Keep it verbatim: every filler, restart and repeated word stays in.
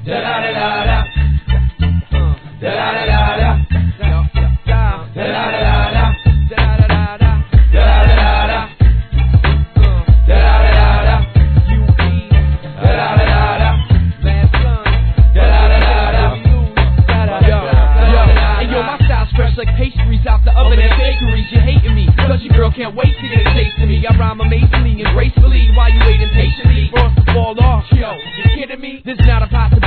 Da da da da da. Da da da da da. Da da da da da. Da da da da da. Da da da da da. Da da da da da. Da da da da da. Da da da da da. Hey yo, my style's fresh like pastries out the oven at bakeries. You hating me, cause your girl can't wait to get a taste of me. I rhyme amazingly and gracefully while you waiting patiently for us to fall off. Yo, you kidding me? This is not a possibility.